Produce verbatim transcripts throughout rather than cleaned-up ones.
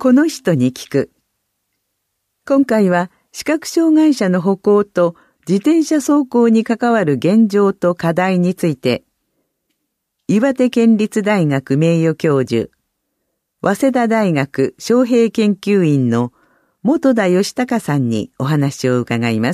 この人に聞く。今回は視覚障害者の歩行と自転車走行に関わる現状と課題について、岩手県立大学名誉教授、早稲田大学招聘研究員の本田義孝さんにお話を伺います。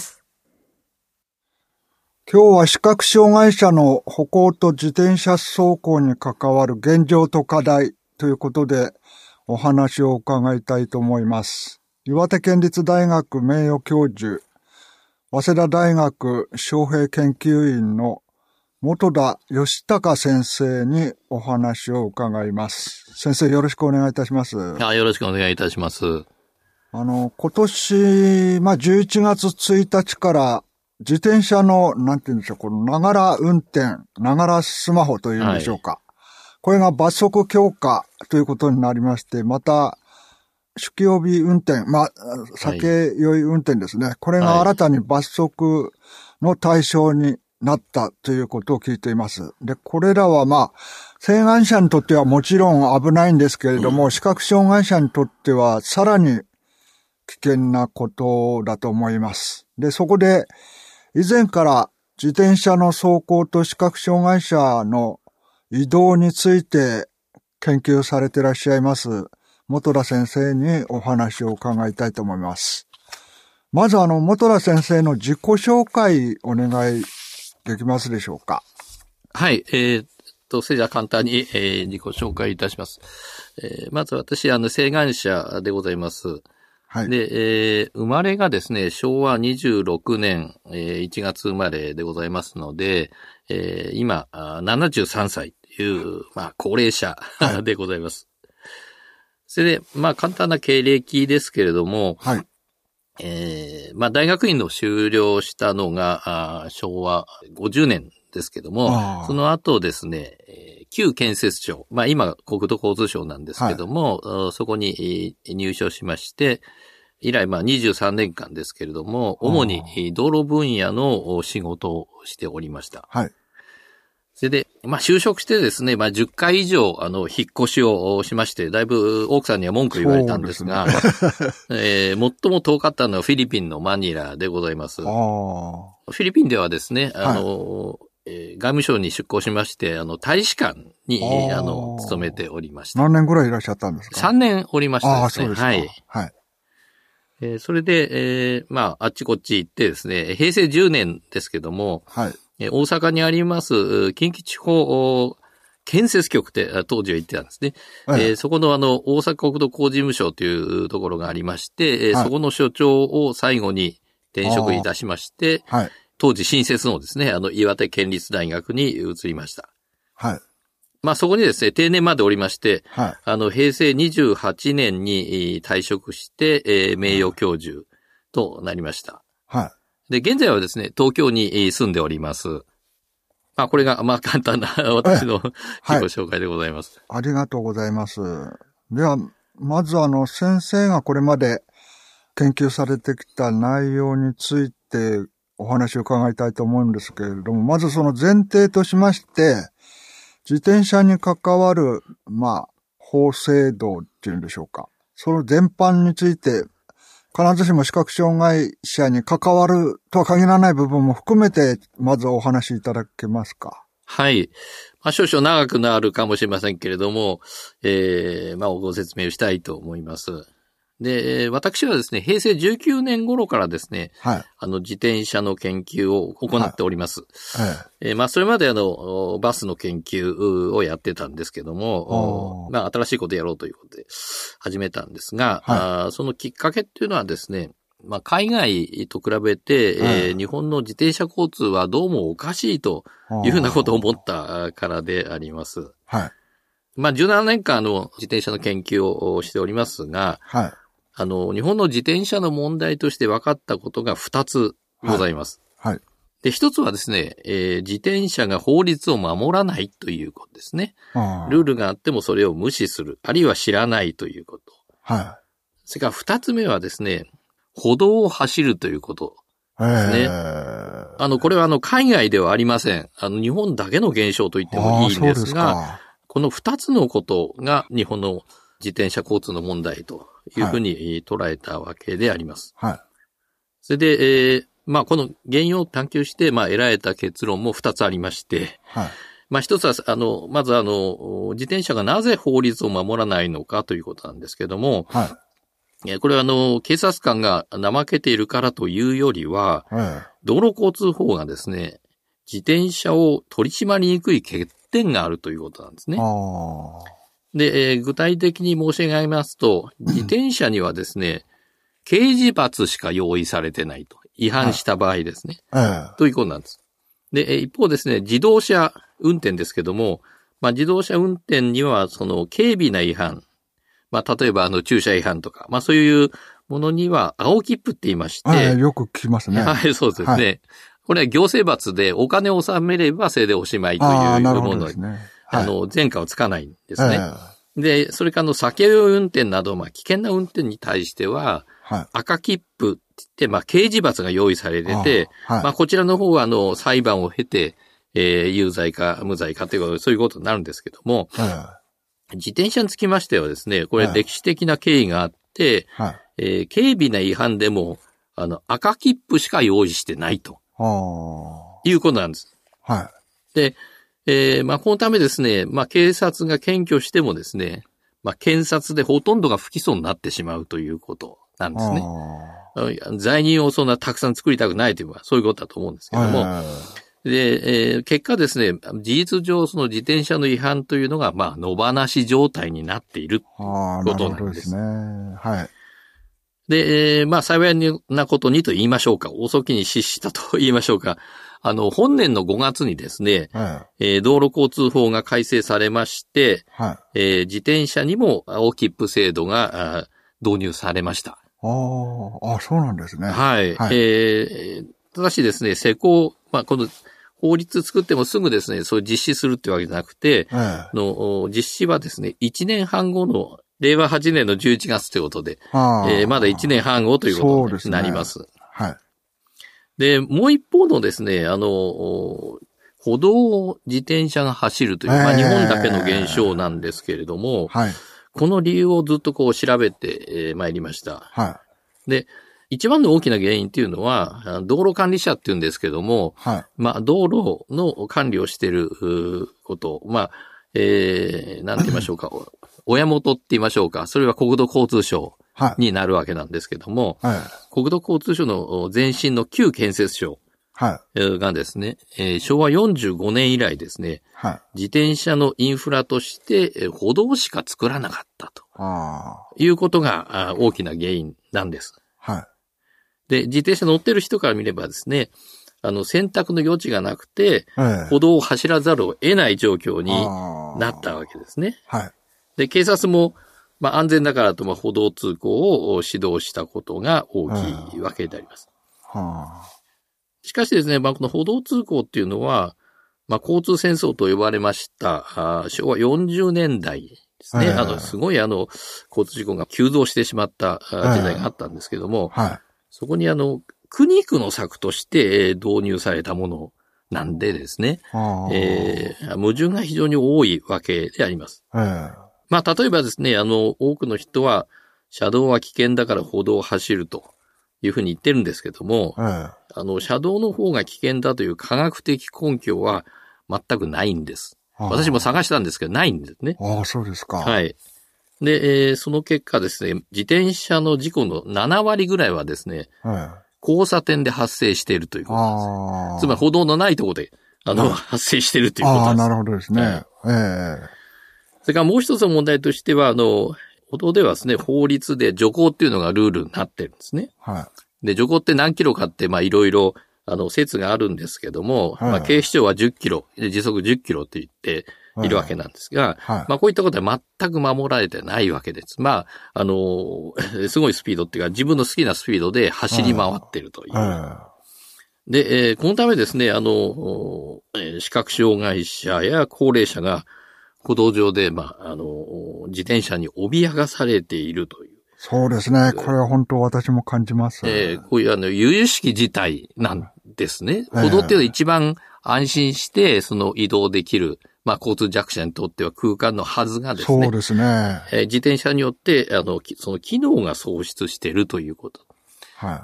今日は視覚障害者の歩行と自転車走行に関わる現状と課題ということでお話を伺いたいと思います。岩手県立大学名誉教授、早稲田大学招聘研究員の本田義孝先生にお話を伺います。先生、よろしくお願いいたします。 あ、よろしくお願いいたします。 あの、今年、まあ、じゅういちがつついたちから自転車の、なんて言うんでしょう、このながら運転、ながらスマホというんでしょうか。はい、これが罰則強化ということになりまして、また、酒気帯び運転、まあ、酒酔い運転ですね。これが新たに罰則の対象になったということを聞いています。で、これらはまあ、晴眼者にとってはもちろん危ないんですけれども、うん、視覚障害者にとってはさらに危険なことだと思います。で、そこで以前から自転車の走行と視覚障害者の移動について研究されていらっしゃいます本田先生にお話を伺いたいと思います。まずあの、本田先生の自己紹介お願いできますでしょうか。 はい、えー、っと、それじゃあ簡単に、えー、自己紹介いたします。えー、まず私、あの、晴眼者でございます。はい。で、えー、生まれがですね、しょうわにじゅうろくねん、えー、いちがつ生まれでございますので、えー、今、ななじゅうさんさいという、まあ、高齢者でございます。はい、それで、まあ、簡単な経歴ですけれども、はい。えー、まあ、大学院の修了したのが、あしょうわごじゅうねんですけども、その後ですね、旧建設庁、まあ、今、国土交通省なんですけども、はい、そこに入省しまして、以来、まあ、にじゅうさんねんかんですけれども、主に道路分野の仕事をしておりました。はい。それで、まあ、就職してですね、まあ、じゅっかい以上、あの、引っ越しをしまして、だいぶ奥さんには文句言われたんですが、ですねえー、最も遠かったのはフィリピンのマニラでございます。フィリピンではですね、あの、はいえー、外務省に出向しまして、あの、大使館に、あの、勤めておりました。 何年ぐらいいらっしゃったんですか？ さんねんおりましたですね。 ああ、そうですか。はい。はい。 えー、それで、えー、まあ、あっちこっち行ってですね、へいせいじゅうねんですけども、はい。大阪にあります近畿地方建設局って当時は言ってたんですね。はい、えー、そこのあの大阪国土工事務所というところがありまして、はい、そこの所長を最後に転職いたしまして、はい、当時新設のですね、あの岩手県立大学に移りました。はい。まあそこにですね、定年までおりまして、はい、あのへいせいにじゅうはちねんに退職して、えー、名誉教授となりました。はい。で、現在はですね、東京に住んでおります。まあ、これが、まあ、簡単な私の自己紹介でございます、 はい。ありがとうございます。では、まずあの、先生がこれまで研究されてきた内容についてお話を伺いたいと思うんですけれども、まずその前提としまして、自転車に関わる、まあ、法制度っていうんでしょうか。その全般について、必ずしも視覚障害者に関わるとは限らない部分も含めて、まずお話しいただけますか。 はい。まあ、少々長くなるかもしれませんけれども、えー、まあ、ご説明をしたいと思います。で、私はですね、へいせいじゅうきゅうねん頃からですね、はい、あの、自転車の研究を行っております。はいはい、えー、まあ、それまであの、バスの研究をやってたんですけども、まあ、新しいことやろうということで始めたんですが、はい、あそのきっかけっていうのはですね、まあ、海外と比べて、はい、えー、日本の自転車交通はどうもおかしいというふうなことを思ったからであります。はい。まあ、じゅうななねんかんあの、自転車の研究をしておりますが、はい。あの、日本の自転車の問題として分かったことがふたつございます。はい。はい、で、ひとつはですね、えー、自転車が法律を守らないということですね。ルールがあってもそれを無視する、あるいは知らないということ。はい。それからふたつめはですね、歩道を走るということですね。あの、これはあの、海外ではありません。あの、日本だけの現象と言ってもいいんですが、このふたつのことが日本の自転車交通の問題というふうに捉えたわけであります。 はい。 それで、えー、まあ、この原因を探求して、まあ、得られた結論も二つありまして、はい。まあ、一つは、あの、まずあの、自転車がなぜ法律を守らないのかということなんですけども、はい。これはあの、警察官が怠けているからというよりは、はい、道路交通法がですね、自転車を取り締まりにくい欠点があるということなんですね。あで、えー、具体的に申し上げますと、自転車にはですね、刑事罰しか用意されてないと。違反した場合ですね。はい、ということなんです。で、一方ですね、自動車運転ですけども、まあ、自動車運転には、その、軽微な違反、まあ、例えば、あの、駐車違反とか、まあ、そういうものには、青切符って言いまして、 はい、よく聞きますね。 はい、そうですね。はい、これは行政罰でお金を納めれば、それでおしまいというものに、あ、ね、はい、あの、前科はつかないんですね。えー、で、それから、あの、酒酔い運転など、まあ、危険な運転に対しては、はい、赤切符って言って、まあ、刑事罰が用意されてて、あ、はい、まあ、こちらの方は、あの、裁判を経て、えー、有罪か無罪かということ、そういうことになるんですけども、はい、自転車につきましてはですね、これ歴史的な経緯があって、はい、えー、軽微な違反でも、あの、赤切符しか用意してないと。いうことなんです。はい。で、えー、まあ、このためですね、まあ、警察が検挙してもですね、まあ、検察でほとんどが不起訴になってしまうということなんですね。罪人をそんなたくさん作りたくないというのはそういうことだと思うんですけども、で、えー、結果ですね、事実上その自転車の違反というのが、まあ、野放し状態になっているということなんです。なるほどですね。はい。で、えー、まあ、幸いなことにと言いましょうか、遅きに失したと言いましょうか、あの、本年のごがつにですね、はい、えー、道路交通法が改正されまして、はい、えー、自転車にも青切符制度が導入されました。 ああ、そうなんですね。 はい。はい、えー、ただしですね、施行、まあ、この法律作ってもすぐですね、そう実施するってわけじゃなくて、はい、の実施はですね、いちねんはんごのれいわはちねんのじゅういちがつということで、えー、まだいちねんはんごということになります。そうですね。はい。で、もう一方のですね、あの、歩道を自転車が走るという、まあ日本だけの現象なんですけれども、はい、この理由をずっとこう調べてまいりました。はい、で、一番の大きな原因っていうのは、道路管理者っていうんですけども、はい、まあ道路の管理をしていること、まあ、えー、なんて言いましょうか、親元って言いましょうか、それは国土交通省になるわけなんですけども、はいはい、国土交通省の前身の旧建設省がですね、はい、えー、しょうわよんじゅうごねん以来ですね、はい、自転車のインフラとして歩道しか作らなかったということが大きな原因なんです。はい、で、自転車乗ってる人から見ればですね、あの選択の余地がなくて、はい、歩道を走らざるを得ない状況になったわけですね。はい、で、警察もまあ安全だからと、まあ歩道通行を指導したことが大きいわけであります。はあ、しかしですね、まあこの歩道通行っていうのは、まあ交通戦争と呼ばれました、あしょうわよんじゅうねんだいですね。あの、すごいあの、交通事故が急増してしまった時代があったんですけども、はい、そこにあの、苦肉の策として導入されたものなんでですね、はあ、えー、矛盾が非常に多いわけであります。はあ、まあ、例えばですね、あの、多くの人は、車道は危険だから歩道を走るというふうに言ってるんですけども、はい、あの、車道の方が危険だという科学的根拠は全くないんです。はあ、私も探したんですけど、ないんですね。 ああ、そうですか。 はい。で、えー、その結果ですね、自転車の事故のななわりぐらいはですね、はい、交差点で発生しているということなんです。つまり歩道のないところで、あの、発生しているということなんです。 ああ、なるほどですね。はい、ええ。 それからもう一つの問題としては、あの、歩道ではですね、法律で徐行っていうのがルールになってるんですね。はい。で、徐行って何キロかって、まあ、いろいろ、あの、説があるんですけども、はい、まあ、警視庁はじゅっキロ、時速じゅっキロって言っているわけなんですが、はいはい、まあ、こういったことは全く守られてないわけです。まあ、あの、すごいスピードっていうか、自分の好きなスピードで走り回ってるという。はい、で、えー、このためですね、あの、視覚障害者や高齢者が、歩道上で、まあ、あの、自転車に脅かされているという。 そうですね。これは本当私も感じます。 えー、こういうあの、由々しき事態なんですね。歩道っていうのは一番安心して、その移動できる、 まあ、交通弱者にとっては空間のはずがですね。 そうですね。 えー、自転車によって、あの、その機能が喪失しているということ。 はい。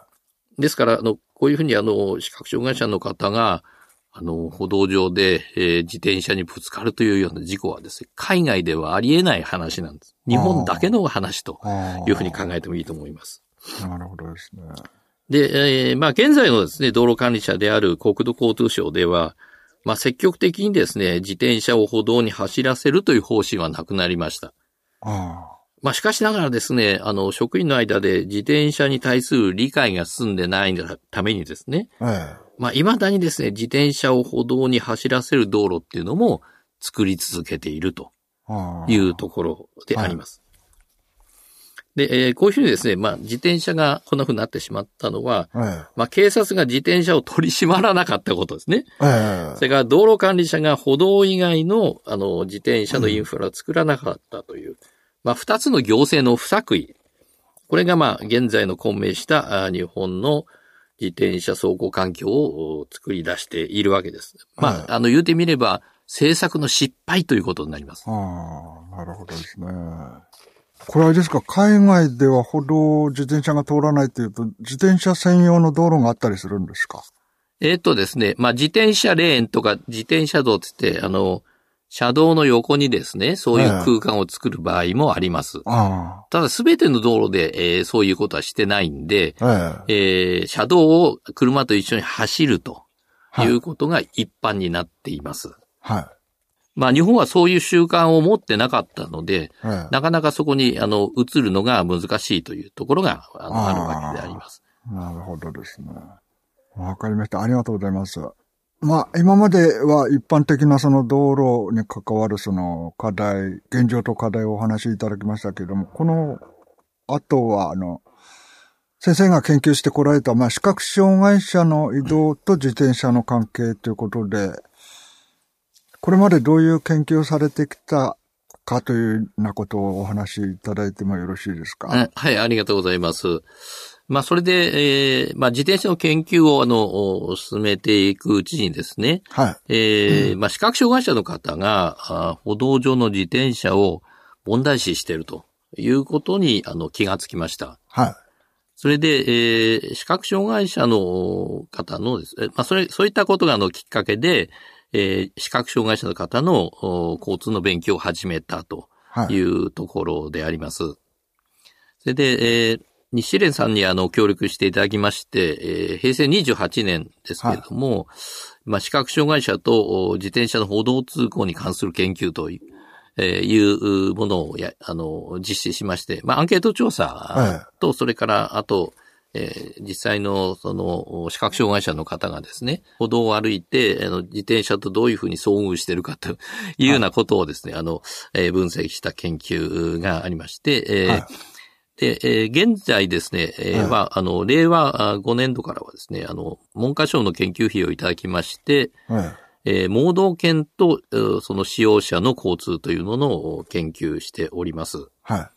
ですから、あの、こういうふうにあの、視覚障害者の方が、あの、歩道上で、えー、自転車にぶつかるというような事故はですね、海外ではありえない話なんです。日本だけの話というふうに考えてもいいと思います。 なるほどですね。 で、えー、まあ、現在のですね、道路管理者である国土交通省では、まあ、積極的にですね、自転車を歩道に走らせるという方針はなくなりました。 ああ。 まあ、しかしながらですね、あの、職員の間で自転車に対する理解が進んでないためにですね、 ええ、 まあ、未だにですね、自転車を歩道に走らせる道路っていうのも作り続けているというところであります。はい、で、えー、こういうふうにですね、まあ、自転車がこんなふうになってしまったのは、ええ、まあ、警察が自転車を取り締まらなかったことですね。ええ、それから道路管理者が歩道以外の、あの、自転車のインフラを作らなかったという、うん、まあ、二つの行政の不作為。これがまあ、現在の混迷した日本の自転車走行環境を作り出しているわけです。まあ、はい、あの、言うてみれば、政策の失敗ということになります。 ああ、なるほどですね。これはですか、海外では歩道、自転車が通らないというと、自転車専用の道路があったりするんですか？ えっとですね、まあ、自転車レーンとか自転車道って言って、あの、車道の横にですね、そういう空間を作る場合もあります。ええ、ただ、すべての道路で、えー、そういうことはしてないんで、えええー、車道を車と一緒に走るということが一般になっています。はい。まあ、日本はそういう習慣を持ってなかったので、ええ、なかなかそこに、あの、移るのが難しいというところが、あの、あるわけであります。 なるほどですね。わかりました。ありがとうございます。まあ、今までは一般的なその道路に関わるその課題、現状と課題をお話しいただきましたけれども、この後は、あの、先生が研究してこられた、まあ、視覚障害者の移動と自転車の関係ということで、これまでどういう研究をされてきたかというようなことをお話しいただいてもよろしいですか？ はい、ありがとうございます。まあ、それで、えー、まあ、自転車の研究を、あの、進めていくうちにですね、はい。えー、うん、まあ、視覚障害者の方が、歩道上の自転車を問題視しているということに、あの、気がつきました。はい。それで、えー、視覚障害者の方のですね、まあ、それ、そういったことが、あの、きっかけで、えー、視覚障害者の方の交通の勉強を始めたというところであります。はい、それで、えー日蓮さんにあの協力していただきまして、えー、平成にじゅうはちねんですけれども、はい、まあ視覚障害者と自転車の歩道通行に関する研究という、えー、いうものをやあの実施しまして、まあアンケート調査と、はい、それからあと、えー、実際のその視覚障害者の方がですね、歩道を歩いてあの自転車とどういうふうに遭遇しているかというようなことをですね、はい、あの、えー、分析した研究がありまして、えーはいで、えー、現在ですね、えーはい、まあ、あの、れいわごねんどからはですね、あの、文科省の研究費をいただきまして、はい、えー、盲導犬と、その使用者の交通というものを研究しております。はい。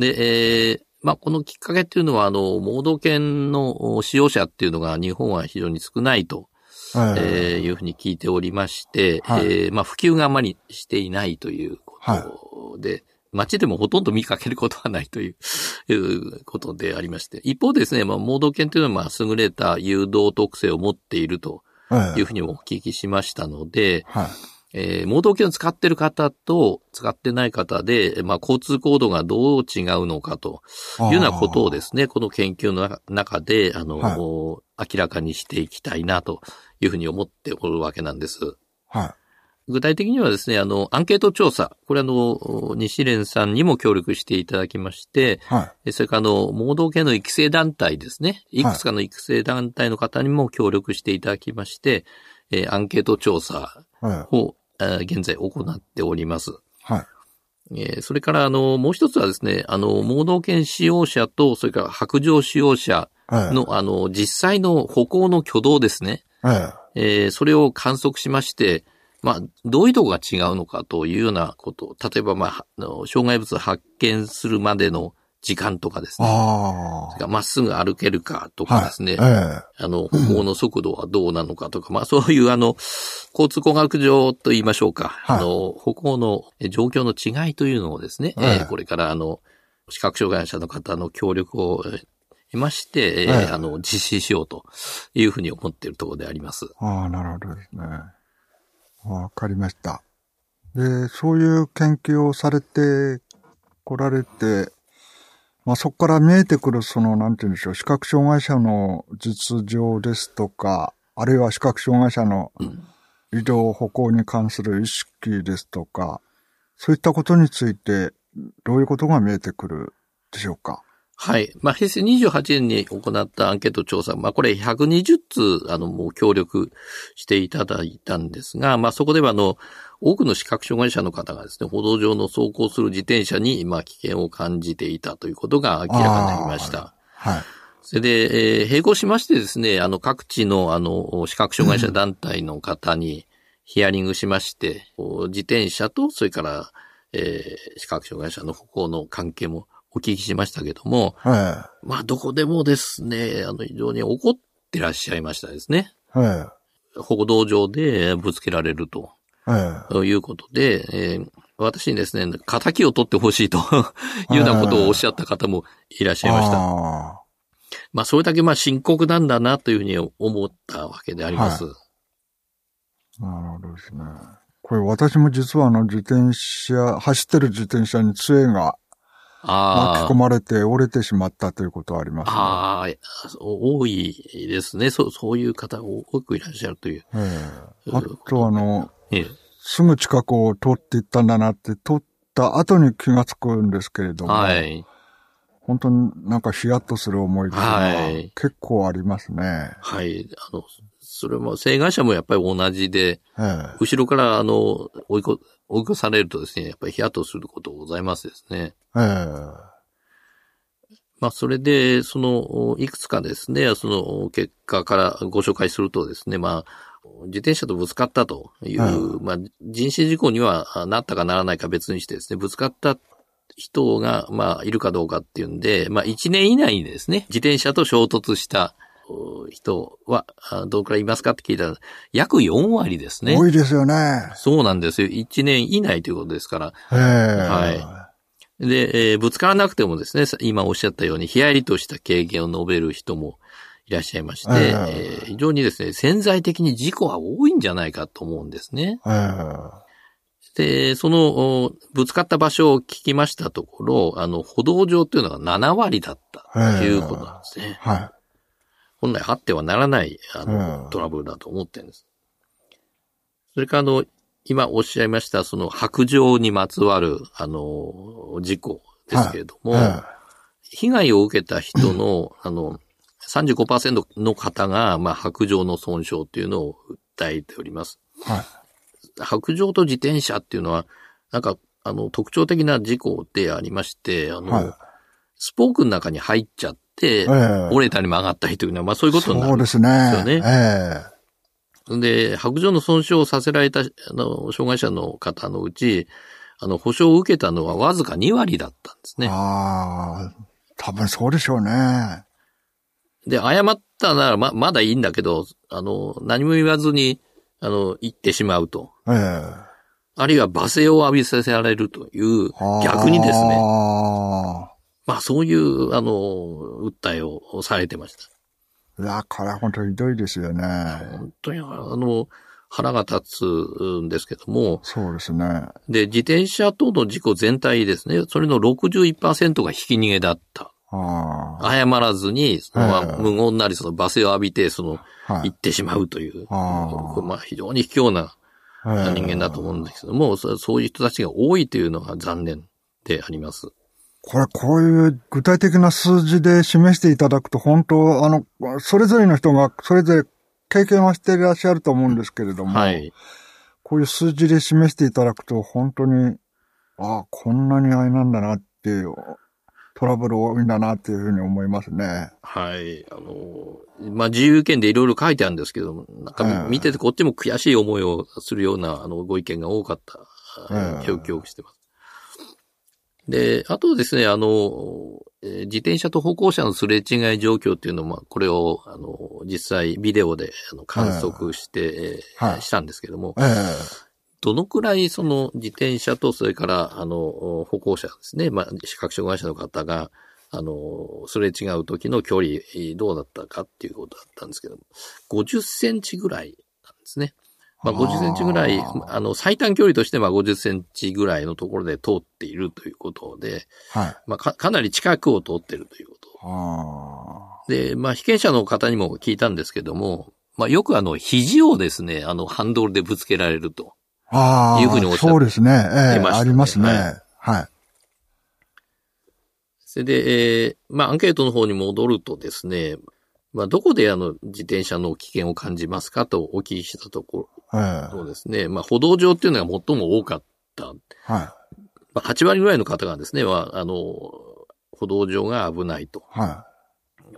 で、えー、まあ、このきっかけっていうのは、あの、盲導犬の使用者っていうのが日本は非常に少ないと、はい、えー、いうふうに聞いておりまして、はい、えー、まあ、普及があまりしていないということで、はい街でもほとんど見かけることはないという、いうことでありまして。一方ですね、まあ、盲導犬というのは、まあ、優れた誘導特性を持っているというふうにお聞きしましたので、はいえー、盲導犬を使っている方と使ってない方で、まあ、交通行動がどう違うのかというようなことをですね、この研究の中で、あの、はい、明らかにしていきたいなというふうに思っておるわけなんです。はい具体的にはですね、あの、アンケート調査、これあの、日蓮さんにも協力していただきまして、はい、それからあの、盲導犬の育成団体ですね、いくつかの育成団体の方にも協力していただきまして、えー、アンケート調査を、はい、現在行っております。はいえー、それからあの、もう一つはですね、あの、盲導犬使用者と、それから白状使用者の、はい、あの、実際の歩行の挙動ですね、はいえー、それを観測しまして、まあ、どういうとこが違うのかというようなことを、例えば、まあ、障害物を発見するまでの時間とかですね。 ああ。まっすぐ歩けるかとかですね。 はい、ええ、 あの、歩行の速度はどうなのかとか、まあそういうあの、交通工学上と言いましょうか。はい、あの、歩行の状況の違いというのをですね、えええー、これからあの、視覚障害者の方の協力を得まして、えーええ、あの、実施しようというふうに思っているところであります。 ああ、なるほどですね。わかりました。で、そういう研究をされて来られて、まあ、そこから見えてくるその、なんて言うんでしょう、視覚障害者の実情ですとか、あるいは視覚障害者の移動歩行に関する意識ですとか、そういったことについて、どういうことが見えてくるでしょうか。 はい。まあ、平成にじゅうはちねんに行ったアンケート調査、まあ、これひゃくにじゅっつう、あの、もう協力していただいたんですが、まあ、そこでは、あの、多くの視覚障害者の方がですね、歩道上の走行する自転車に、まあ、危険を感じていたということが明らかになりました。 はい。 それで、えー、並行しましてですね、あの、各地の、あの、視覚障害者団体の方にヒアリングしまして、うん、自転車と、それから、えー、視覚障害者の歩行の関係もお聞きしましたけども、 はい、 まあ、どこでもですね、あの、非常に怒ってらっしゃいましたですね。 はい、 歩道上でぶつけられると。 はい、 ということで、えー、私にですね、仇を取ってほしいというようなことをおっしゃった方もいらっしゃいました。 あまあ、それだけまあ深刻なんだなというふうに思ったわけであります。はい、 なるほどですね。これ私も実はあの自転車、走ってる自転車に杖が巻き込まれて折れてしまったということはありますね。 ああ、多いですね。そう、そういう方多くいらっしゃるという。 ええ、あとあの、 ええ、 すぐ近くを通っていったんだなって、通った後に気がつくんですけれども、 はい。 本当になんかヒヤッとする思いというのは結構ありますね。 はい。あの、それも、障害者もやっぱり同じで、 ええ、 後ろからあの、追いこ、追い越されるとですね、やっぱりヒヤッとすることございますですね。 ええ。 まあ、それで、その、いくつかですね、その結果からご紹介するとですね、まあ、自転車とぶつかったという、うん、まあ、人身事故にはなったかならないか別にしてですね、ぶつかった人が、まあ、いるかどうかっていうんで、まあ、いちねん以内にですね、自転車と衝突した人は、どのくらいいますかって聞いたら、約よんわりですね。 多いですよね。 そうなんですよ。いちねん以内ということですから。 へー。 はい。で、えー、ぶつからなくてもですね、今おっしゃったように、ヒヤリとした経験を述べる人もいらっしゃいまして、えーえー、非常にですね、潜在的に事故は多いんじゃないかと思うんですね。 えー、 で、その、ぶつかった場所を聞きましたところ、あの、歩道上というのがななわりだったということなんですね。 えー、はい。 本来あってはならない、あの、トラブルだと思ってるんです。それから、あの、今おっしゃいました、その白状にまつわる、あの、事故ですけれども、はいはい、被害を受けた人の、あの、さんじゅうごパーセント の方が、まあ、白状の損傷っていうのを訴えております。 はい、 白状と自転車っていうのは、なんか、あの、特徴的な事故でありまして、あの、はい、スポークの中に入っちゃって、えー、折れたり曲がったりというのは、まあ、そういうことになるんですよね。そうですね。 えーで、白状の損傷をさせられた、あの、障害者の方のうち、あの、保証を受けたのはわずかにわりだったんですね。 ああ、多分そうでしょうね。 で、謝ったならま、まだいいんだけど、あの、何も言わずに、あの、言ってしまうと。 ええ。 あるいは罵声を浴びさせられるという、逆にですね。まあ、そういう、あの、訴えをされてました。 いや、これは本当にひどいですよね。 本当に、あの、腹が立つんですけども。 そうですね。 で、自転車等の事故全体ですね。それの ろくじゅういちパーセント がひき逃げだった。 あ謝らずに、そのまま無言なりその罵声を浴びて、その、はい、言ってしまうという。あまあ、非常に卑怯な人間だと思うんですけども、そういう人たちが多いというのが残念であります。 これ、こういう具体的な数字で示していただくと、本当、あの、それぞれの人が、それぞれ経験はしていらっしゃると思うんですけれども、はい、こういう数字で示していただくと、本当に、ああ、こんなにあれなんだなっていう、トラブル多いんだなっていうふうに思いますね。 はい。あの、まあ、自由意見でいろいろ書いてあるんですけど、なんか見ててこっちも悔しい思いをするような、あの、ご意見が多かった、えー、記憶してます。 で、あとですね、あの、えー、自転車と歩行者のすれ違い状況っていうのも、これを、あの、実際ビデオであの観測して、えーはい、したんですけども、えー、どのくらいその自転車とそれから、あの、歩行者ですね、まあ、視覚障害者の方が、あの、すれ違う時の距離どうだったかっていうことだったんですけども、ごじゅっセンチぐらいなんですね。まあ、ごじゅっセンチぐらい、あの、最短距離としてはごじゅっセンチぐらいのところで通っているということで、はい。まあ、か、かなり近くを通っているということ。で、まあ、被験者の方にも聞いたんですけども、まあ、よくあの、肘をですね、あの、ハンドルでぶつけられると。 ああ。 いうふうにおっしゃってそうですね。ええましたね。 ありますね。はい。はい、 それで、えー、まあ、アンケートの方に戻るとですね、まあ、どこであの、自転車の危険を感じますかとお聞きしたところ、そうですね、まあ、歩道上っていうのが最も多かった。はい。まあ、はち割ぐらいの方がですね、は、あの、歩道上が危ないと。はい。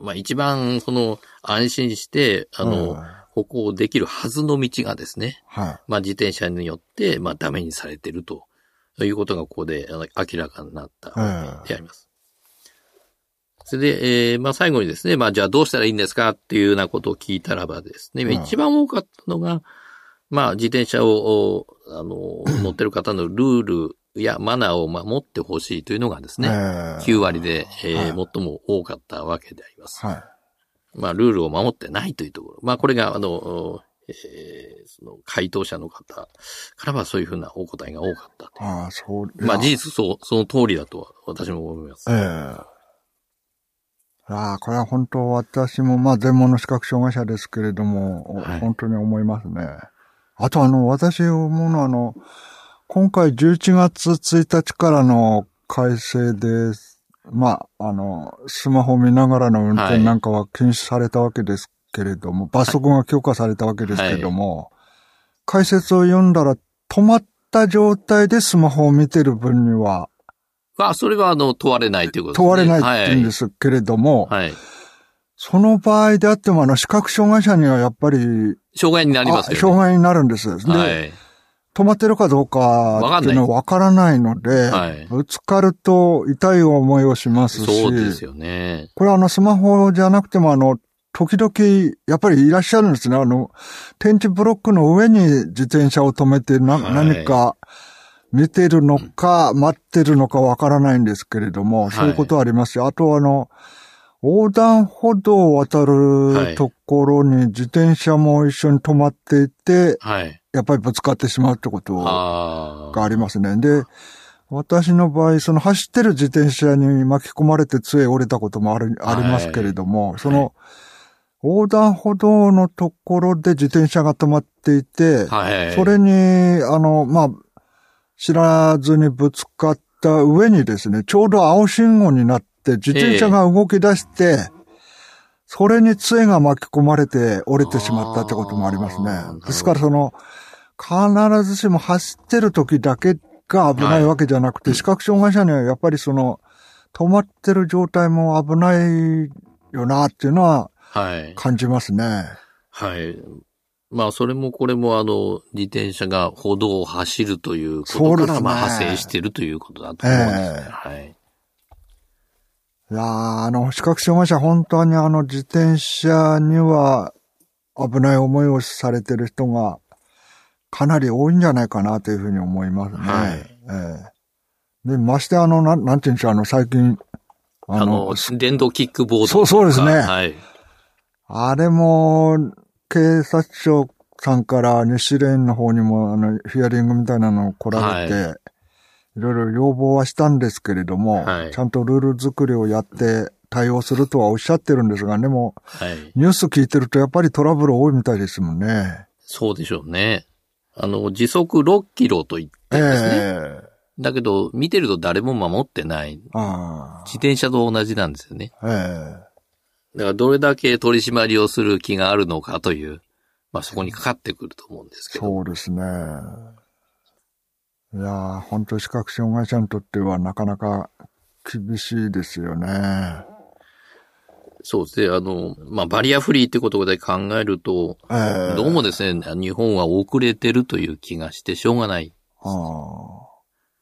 まあ、一番、その、安心して、あの、歩行できるはずの道がですね、はい。まあ、自転車によって、まあ、ダメにされているということがここで明らかになったわけであります。それで、えー、まあ最後にですね、まあじゃあどうしたらいいんですかっていうようなことを聞いたらばですね、うん、一番多かったのが、まあ自転車を、あの、乗ってる方のルールやマナーを守ってほしいというのがですね、きゅう割で、えーはい、最も多かったわけであります。はい、まあルールを守ってないというところ。まあこれが、あの、えー、その回答者の方からはそういうふうなお答えが多かったと。ああ、そう。まあ事実そう、その通りだとは私も思います。えーああ、これは本当私もまあ全盲の視覚障害者ですけれども、はい、本当に思いますね。あとあの、私思うのはあの、今回じゅういちがつついたちからの改正で、まあ、あの、スマホ見ながらの運転なんかは禁止されたわけですけれども、はい、罰則が強化されたわけですけれども、はい、解説を読んだら止まった状態でスマホを見てる分には、 あ、それはあの、問われないということですね。 問われないって言うんですけれども、はい。その場合であってもあの、視覚障害者にはやっぱり、 障害になりますよね。 障害になるんです。で、はい、止まってるかどうかっていうのはわからないので、はい、ぶつかると痛い思いをしますし、 そうですよね。 これはあの、スマホじゃなくてもあの、時々、やっぱりいらっしゃるんですね。あの、点字ブロックの上に自転車を止めてな、はい、何か、見てるのか、待ってるのかわからないんですけれども、そういうことはありますし、はい、あとあの、横断歩道を渡るところに自転車も一緒に止まっていて、はい、やっぱりぶつかってしまうってことがありますね。で、私の場合、その走ってる自転車に巻き込まれて杖折れたこともある、ありますけれども、はい、その、横断歩道のところで自転車が止まっていて、はい、それに、あの、まあ、知らずにぶつかった上にですね、ちょうど青信号になって自転車が動き出して、えー、それに杖が巻き込まれて折れてしまったってこともありますね。ですからその、必ずしも走ってる時だけが危ないわけじゃなくて、はい、視覚障害者にはやっぱりその、止まってる状態も危ないよなっていうのは感じますね。 はい。はいまあ、それもこれもあの、自転車が歩道を走るということから、まあ、派生しているということだと思うんですね。えー、はい。 いやー、あの、視覚障害者、本当にあの、自転車には危ない思いをされてる人がかなり多いんじゃないかなというふうに思いますね。はい。えー、で、ましてあの、なん、なんていうんでしょう、あの、最近、 あの、あの電動キックボードとか。 そう、そうですね。 はい。 あれも、警察庁さんから西レーンの方にもあのヒアリングみたいなのを来られて、はい、いろいろ要望はしたんですけれども、はい、ちゃんとルール作りをやって対応するとはおっしゃってるんですが、でも、はい、ニュース聞いてるとやっぱりトラブル多いみたいですもんね。 そうでしょうね。あの、時速ろっキロと言ってですね。えー、だけど、見てると誰も守ってない。あ自転車と同じなんですよね。えーだからどれだけ取り締まりをする気があるのかという、まあそこにかかってくると思うんですけど。 そうですね。いやー、本当視覚障害者にとってはなかなか厳しいですよね。 そうですね。あの、まあバリアフリーってことで考えると、えー、どうもですね、日本は遅れてるという気がしてしょうがない。ああ。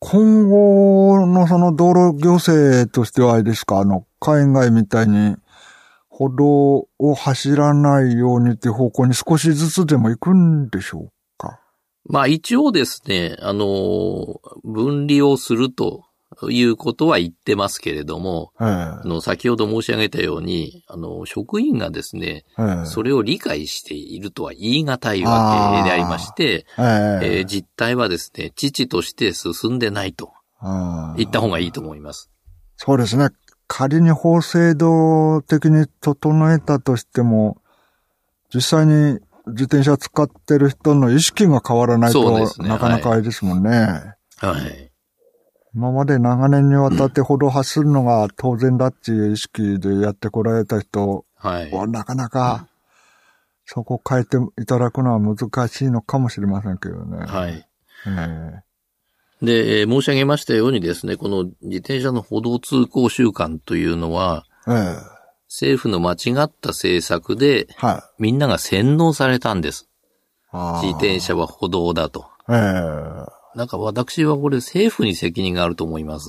今後のその道路行政としてはあれですか、あの、海外みたいに歩道を走らないようにっていう方向に少しずつでも行くんでしょうか？ まあ一応ですね、あの、分離をするということは言ってますけれども、えー、あの先ほど申し上げたように、あの、職員がですね、えー、それを理解しているとは言い難いわけでありまして、えーえー、実態はですね、遅々として進んでないと言った方がいいと思います。 そうですね。仮に法制度的に整えたとしても、実際に自転車使ってる人の意識が変わらないと、ね、なかなかあれですもんね。 はい。はい、 今まで長年にわたって歩道走るのが当然だっていう意識でやってこられた人は、はい、なかなかそこを変えていただくのは難しいのかもしれませんけどね。 はい。えーで、えー、申し上げましたようにですね、この自転車の歩道通行習慣というのは、えー、政府の間違った政策で、はい、みんなが洗脳されたんです。自転車は歩道だと。えー、なんか私はこれ政府に責任があると思います。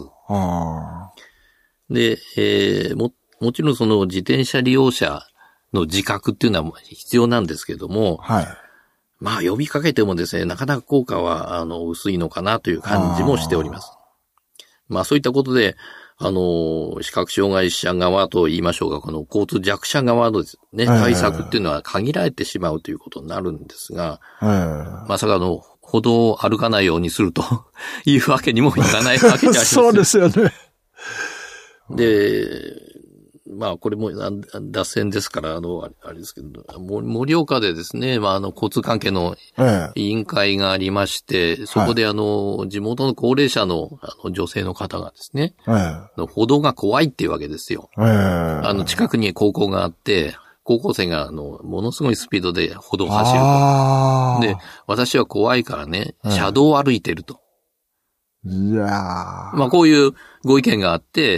で、えー、も、もちろんその自転車利用者の自覚っていうのは必要なんですけども、はい、まあ呼びかけてもですね、なかなか効果は、あの、薄いのかなという感じもしております。まあそういったことで、あの、視覚障害者側と言いましょうか、この交通弱者側のですね、対策っていうのは限られてしまうということになるんですが、まさかあの、歩道を歩かないようにするというわけにもいかないわけじゃないですか。 そうですよね。 で、まあ、これも脱線ですから、あの、あれですけど、盛岡でですね、まあ、あの、交通関係の委員会がありまして、ええ、そこであの、地元の高齢者のあの女性の方がですね、ええ、歩道が怖いっていうわけですよ。ええ、あの、近くに高校があって、高校生があの、ものすごいスピードで歩道を走ると。で、私は怖いからね、車道を歩いてると。 いやー。 まあ、こういうご意見があって、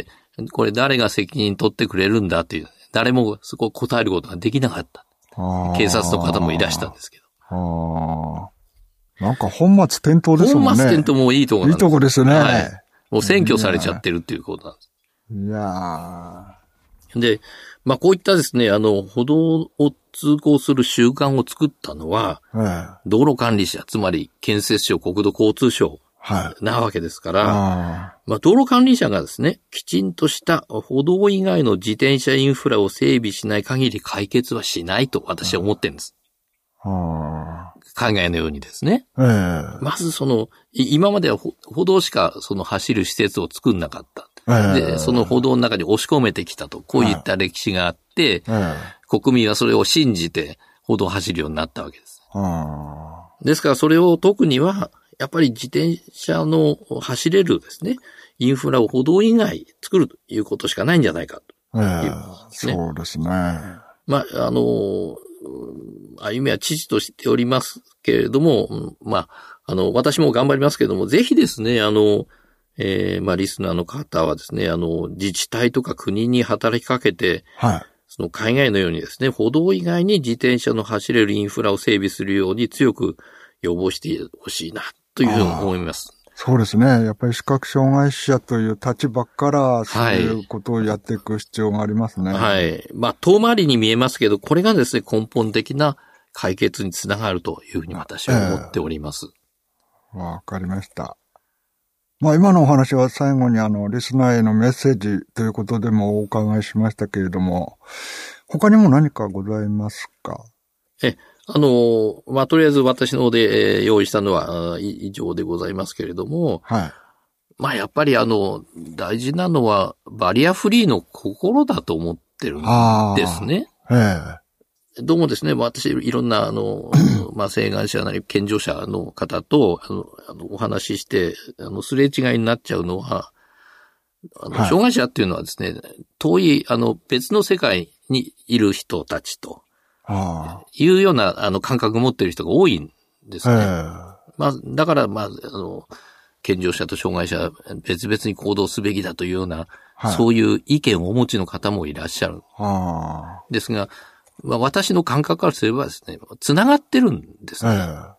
これ誰が責任取ってくれるんだっていう、誰もそこを答えることができなかった。警察の方もいらしたんですけど。 あなんか本末転倒ですもんね。 本末転倒もいいところなんです。 いいとこですね。はい。 もう占拠されちゃってるっていうことなんです。 いやー。で、まあこういったですね、あの、歩道を通行する習慣を作ったのは、はい、道路管理者、つまり建設省、国土交通省、はい。なわけですから、あまあ、道路管理者がですね、きちんとした歩道以外の自転車インフラを整備しない限り解決はしないと私は思ってるんです。あ海外のようにですね。えー、まずその、今までは歩道しかその走る施設を作んなかった。えー、で、その歩道の中に押し込めてきたと、こういった歴史があって、えー、国民はそれを信じて歩道を走るようになったわけです。あですからそれを特には、やっぱり自転車の走れるですね、インフラを歩道以外作るということしかないんじゃないかという、ねえー。 そうですね。 まあ、あの、歩みは父としておりますけれども、まあ、あの、私も頑張りますけれども、ぜひですね、あの、えー、まあ、リスナーの方はですね、あの、自治体とか国に働きかけて、はい。その海外のようにですね、歩道以外に自転車の走れるインフラを整備するように強く要望してほしいな。というふうに思います。 そうですね。やっぱり視覚障害者という立場からそういうことをやっていく必要がありますね。 はい。はい、まあ、遠回りに見えますけど、これがですね、根本的な解決につながるというふうに私は思っております。 わ、えー、かりました。まあ、今のお話は最後にあの、リスナーへのメッセージということでもお伺いしましたけれども、他にも何かございますか？ え、あの、まあ、とりあえず私の方で、えー、用意したのは以上でございますけれども、はい。まあ、やっぱりあの、大事なのはバリアフリーの心だと思ってるんですね。ええ。どうもですね、私いろんなあの、まあ、請願者なり健常者の方とあのあのお話しして、あの、すれ違いになっちゃうのは、あの、はい、障害者っていうのはですね、遠いあの、別の世界にいる人たちと、ああいうような、あの、感覚を持っている人が多いんですね。まあ、だから、まあ、あの、健常者と障害者、別々に行動すべきだというような、はい、そういう意見をお持ちの方もいらっしゃる。あですが、まあ、私の感覚からすればですね、繋がってるんですね。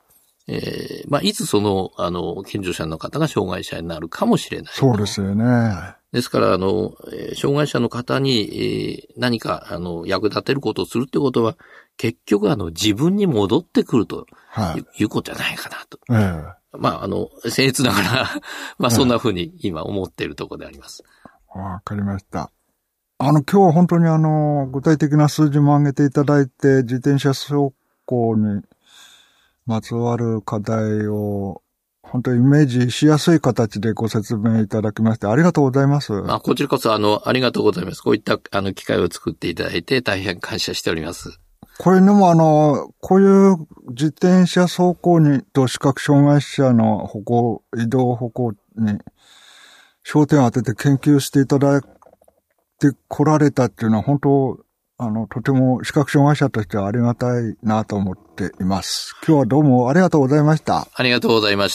えー、まあ、いつその、あの、健常者の方が障害者になるかもしれない。 そうですよね。 ですから、あの、障害者の方に、えー、何か、あの、役立てることをするってことは、結局、あの、自分に戻ってくると、はい、いうことじゃないかなと。えー、まあ、あの、僭越ながら、まあ、そんなふうに今思っているところであります。 わかりました。あの、今日本当にあの、具体的な数字も挙げていただいて、自転車走行にまつわる課題を、本当にイメージしやすい形でご説明いただきましてありがとうございます。 まあ、こちらこそあの、ありがとうございます。こういったあの、機会を作っていただいて大変感謝しております。 これでもあの、こういう自転車走行にと視覚障害者の歩行、移動歩行に焦点を当てて研究していただいてこられたっていうのは本当、あの、とても視覚障害者としてはありがたいなと思っています。今日はどうもありがとうございました。 ありがとうございました。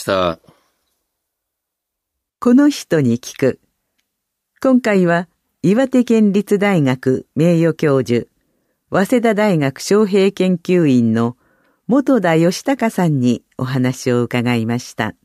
この人に聞く。今回は岩手県立大学名誉教授、早稲田大学招聘研究員の本田義孝さんにお話を伺いました。